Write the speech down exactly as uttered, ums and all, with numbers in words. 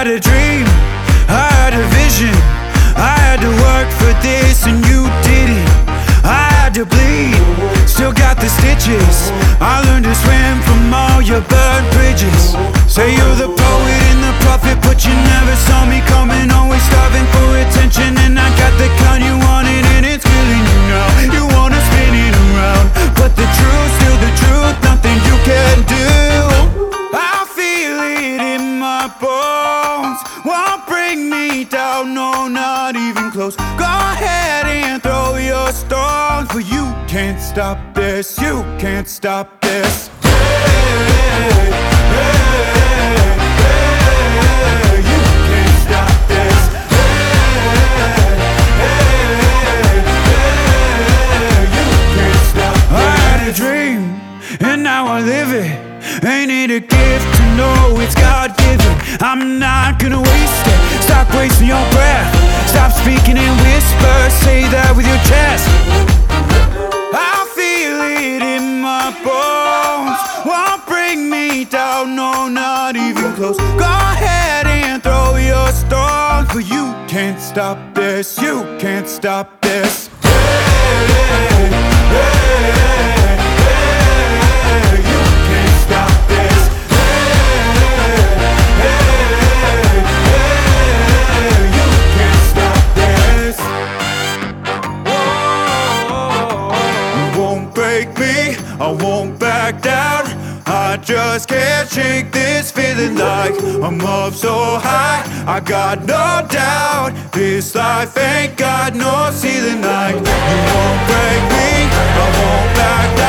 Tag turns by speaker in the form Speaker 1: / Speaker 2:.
Speaker 1: had a dream, I had a vision, I had to work for this and you didn't. I had to bleed, still got the stitches. I learned to swim from all your burned bridges. Say you're the poet and the prophet, but you never saw me coming. Always starving for attention, and I got the kind you wanted, and it's killing you now. You wanna spin it around, but the truth's still the truth, nothing you can do. I feel it in my bones, won't bring me down, no, not even close. Go ahead and throw your stones, but you can't stop this, you can't stop this. Hey, hey, hey, you can't stop this. Hey, hey, hey, you can't stop this. I had a dream, and now I live it. Ain't it a gift to know it's God-given? I'm not gonna waste it. Stop wasting your breath. Stop speaking in whispers. Say that with your chest. I feel it in my bones, won't bring me down, no, not even close. Go ahead and throw your stones, but you can't stop this, you can't stop this. Hey, hey, hey, hey, you can't stop this. Hey, hey, hey, you can't stop this. You won't break me, I won't back down. I just can't shake this feeling like I'm up so high. I got no doubt, this life ain't got no ceiling like. You won't break me, I won't back down.